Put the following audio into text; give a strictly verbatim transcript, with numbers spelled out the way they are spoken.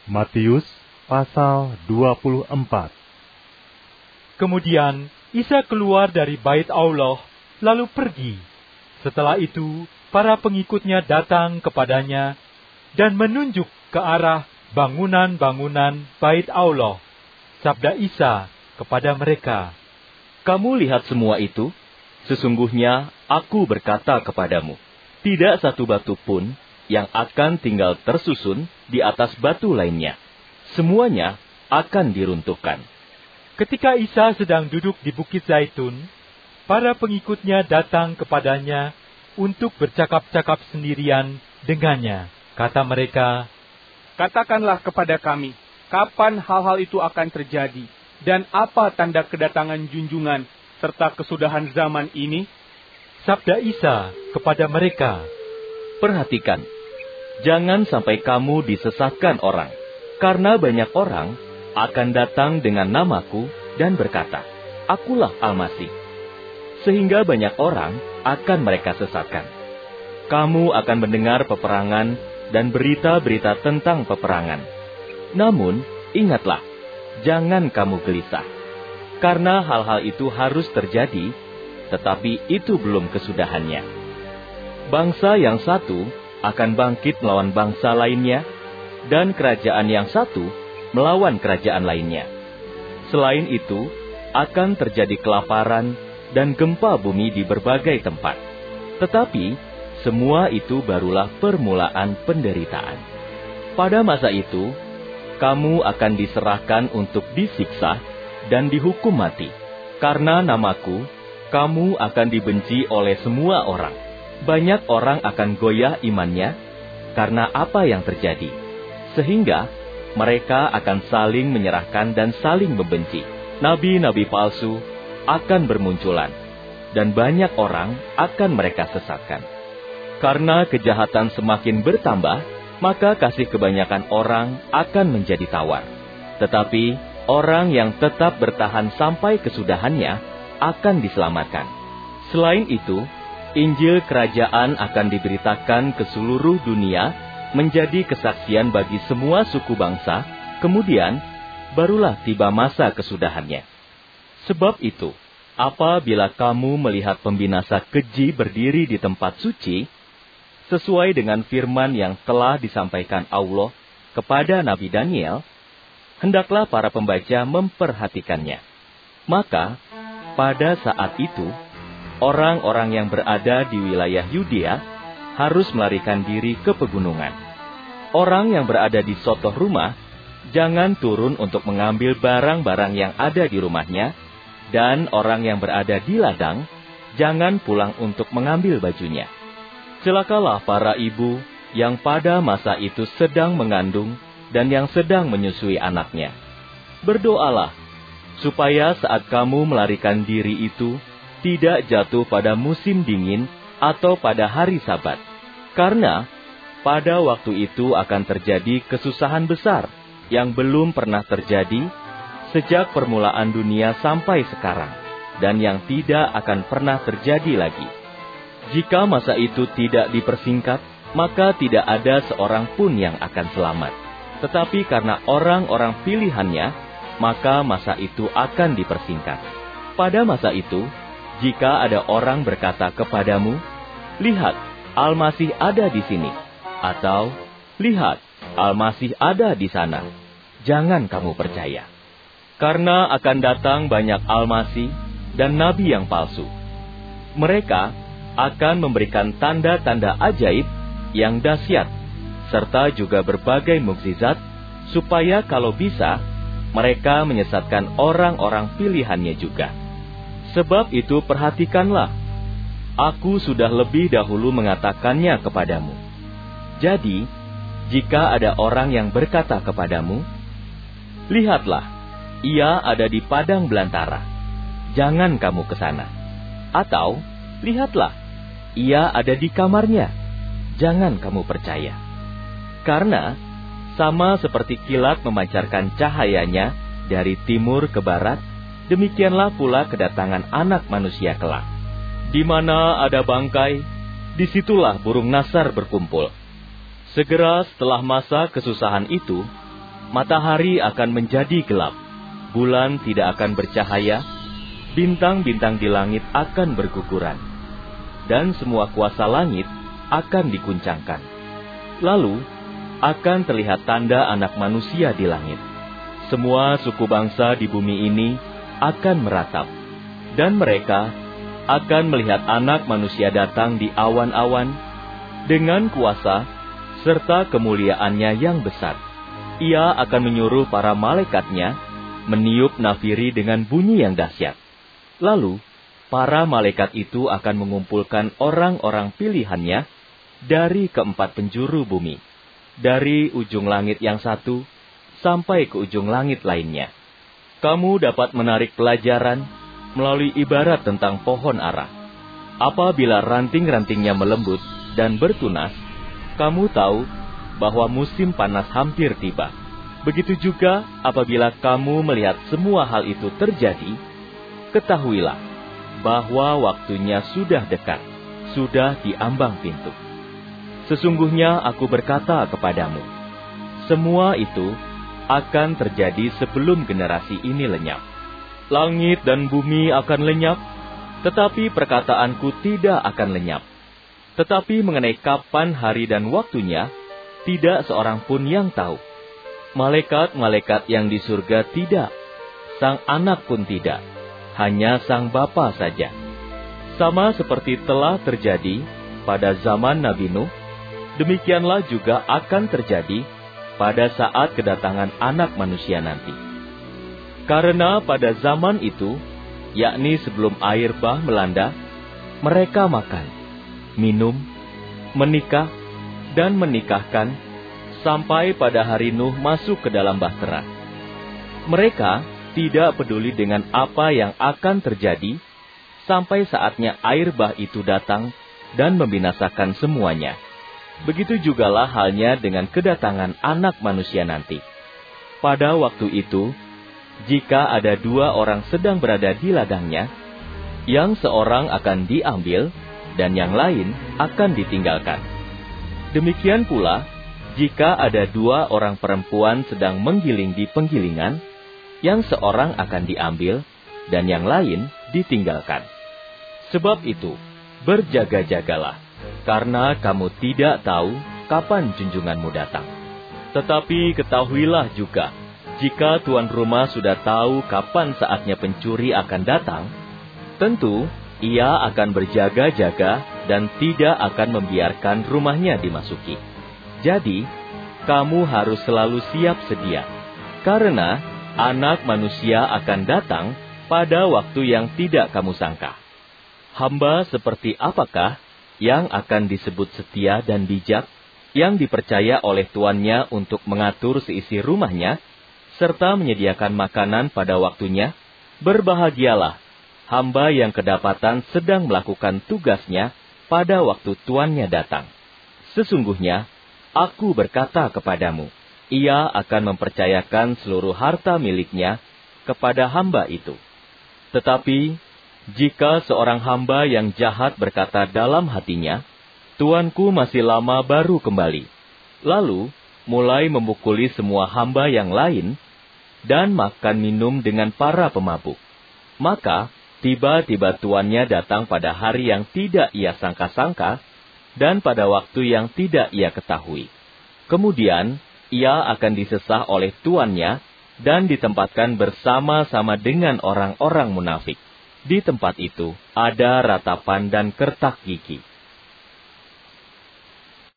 Matius pasal dua puluh empat. Kemudian Isa keluar dari bait Allah, lalu pergi. Setelah itu, para pengikutnya datang kepadanya dan menunjuk ke arah bangunan-bangunan bait Allah. Sabda Isa kepada mereka, "Kamu lihat semua itu? Sesungguhnya aku berkata kepadamu, tidak satu batu pun yang akan tinggal tersusun di atas batu lainnya. Semuanya akan diruntuhkan." Ketika Isa sedang duduk di Bukit Zaitun, para pengikutnya datang kepadanya untuk bercakap-cakap sendirian dengannya. Kata mereka, "Katakanlah kepada kami, kapan hal-hal itu akan terjadi, dan apa tanda kedatangan junjungan serta kesudahan zaman ini?" Sabda Isa kepada mereka, "Perhatikan, jangan sampai kamu disesatkan orang, karena banyak orang akan datang dengan namaku dan berkata, 'Akulah Al-Masih.' Sehingga banyak orang akan mereka sesatkan. Kamu akan mendengar peperangan dan berita-berita tentang peperangan. Namun, ingatlah, jangan kamu gelisah. Karena hal-hal itu harus terjadi, tetapi itu belum kesudahannya. Bangsa yang satu akan bangkit melawan bangsa lainnya, dan kerajaan yang satu melawan kerajaan lainnya. Selain itu, akan terjadi kelaparan dan gempa bumi di berbagai tempat. Tetapi, semua itu barulah permulaan penderitaan. Pada masa itu, kamu akan diserahkan untuk disiksa dan dihukum mati. Karena namaku, kamu akan dibenci oleh semua orang. Banyak orang akan goyah imannya karena apa yang terjadi. Sehingga mereka akan saling menyerahkan dan saling membenci. Nabi-nabi palsu akan bermunculan, dan banyak orang akan mereka sesatkan. Karena kejahatan semakin bertambah, maka kasih kebanyakan orang akan menjadi tawar. Tetapi orang yang tetap bertahan sampai kesudahannya akan diselamatkan. Selain itu, Injil Kerajaan akan diberitakan ke seluruh dunia, menjadi kesaksian bagi semua suku bangsa, kemudian barulah tiba masa kesudahannya. Sebab itu, apabila kamu melihat pembinasa keji berdiri di tempat suci, sesuai dengan firman yang telah disampaikan Allah kepada Nabi Daniel, hendaklah para pembaca memperhatikannya. Maka, pada saat itu, orang-orang yang berada di wilayah Yudea harus melarikan diri ke pegunungan. Orang yang berada di sotoh rumah, jangan turun untuk mengambil barang-barang yang ada di rumahnya, dan orang yang berada di ladang, jangan pulang untuk mengambil bajunya. Celakalah para ibu yang pada masa itu sedang mengandung dan yang sedang menyusui anaknya. Berdoalah, supaya saat kamu melarikan diri itu, tidak jatuh pada musim dingin atau pada hari Sabat. Karena pada waktu itu akan terjadi kesusahan besar yang belum pernah terjadi sejak permulaan dunia sampai sekarang, dan yang tidak akan pernah terjadi lagi. Jika masa itu tidak dipersingkat, maka tidak ada seorang pun yang akan selamat. Tetapi karena orang-orang pilihannya, maka masa itu akan dipersingkat. Pada masa itu, jika ada orang berkata kepadamu, "Lihat, Al-Masih ada di sini," atau "Lihat, Al-Masih ada di sana," jangan kamu percaya. Karena akan datang banyak Al-Masih dan nabi yang palsu. Mereka akan memberikan tanda-tanda ajaib yang dahsyat, serta juga berbagai mukjizat, supaya kalau bisa, mereka menyesatkan orang-orang pilihannya juga. Sebab itu perhatikanlah, aku sudah lebih dahulu mengatakannya kepadamu. Jadi, jika ada orang yang berkata kepadamu, "Lihatlah, ia ada di padang belantara," jangan kamu ke sana. Atau, "Lihatlah, ia ada di kamarnya," jangan kamu percaya. Karena, sama seperti kilat memancarkan cahayanya dari timur ke barat, demikianlah pula kedatangan Anak Manusia kelak. Di mana ada bangkai, disitulah burung nasar berkumpul. Segera setelah masa kesusahan itu, Matahari akan menjadi gelap, bulan tidak akan bercahaya, bintang-bintang di langit akan berguguran, dan semua kuasa langit akan diguncangkan. Lalu akan terlihat tanda Anak Manusia di langit. Semua suku bangsa di bumi ini akan meratap, dan mereka akan melihat Anak Manusia datang di awan-awan dengan kuasa serta kemuliaannya yang besar. Ia akan menyuruh para malaikatnya meniup nafiri dengan bunyi yang dahsyat. Lalu, para malaikat itu akan mengumpulkan orang-orang pilihannya dari keempat penjuru bumi, dari ujung langit yang satu sampai ke ujung langit lainnya. Kamu dapat menarik pelajaran melalui ibarat tentang pohon ara. Apabila ranting-rantingnya melembut dan bertunas, kamu tahu bahwa musim panas hampir tiba. Begitu juga apabila kamu melihat semua hal itu terjadi, ketahuilah bahwa waktunya sudah dekat, sudah di ambang pintu. Sesungguhnya aku berkata kepadamu, semua itu akan terjadi sebelum generasi ini lenyap. Langit dan bumi akan lenyap, tetapi perkataanku tidak akan lenyap. Tetapi mengenai kapan hari dan waktunya, tidak seorang pun yang tahu. Malaikat-malaikat yang di surga tidak, Sang Anak pun tidak, hanya Sang Bapa saja. Sama seperti telah terjadi pada zaman Nabi Nuh, demikianlah juga akan terjadi pada saat kedatangan Anak Manusia nanti. Karena pada zaman itu, yakni sebelum air bah melanda, mereka makan, minum, menikah, dan menikahkan, sampai pada hari Nuh masuk ke dalam bahtera. Mereka tidak peduli dengan apa yang akan terjadi, sampai saatnya air bah itu datang dan membinasakan semuanya. Begitu jugalah halnya dengan kedatangan Anak Manusia nanti. Pada waktu itu, jika ada dua orang sedang berada di ladangnya, yang seorang akan diambil, dan yang lain akan ditinggalkan. Demikian pula, jika ada dua orang perempuan sedang menggiling di penggilingan, yang seorang akan diambil, dan yang lain ditinggalkan. Sebab itu, berjaga-jagalah, karena kamu tidak tahu kapan junjunganmu datang. Tetapi ketahuilah juga, jika tuan rumah sudah tahu kapan saatnya pencuri akan datang, tentu ia akan berjaga-jaga dan tidak akan membiarkan rumahnya dimasuki. Jadi, kamu harus selalu siap sedia, karena Anak Manusia akan datang pada waktu yang tidak kamu sangka. Hamba seperti apakah yang akan disebut setia dan bijak, yang dipercaya oleh tuannya untuk mengatur seisi rumahnya, serta menyediakan makanan pada waktunya? Berbahagialah hamba yang kedapatan sedang melakukan tugasnya pada waktu tuannya datang. Sesungguhnya, aku berkata kepadamu, ia akan mempercayakan seluruh harta miliknya kepada hamba itu. Tetapi, jika seorang hamba yang jahat berkata dalam hatinya, tuanku masih lama baru kembali, lalu mulai memukuli semua hamba yang lain, dan makan minum dengan para pemabuk, maka tiba-tiba tuannya datang pada hari yang tidak ia sangka-sangka, dan pada waktu yang tidak ia ketahui. Kemudian, ia akan disesah oleh tuannya, dan ditempatkan bersama-sama dengan orang-orang munafik. Di tempat itu, ada ratapan dan kertak gigi.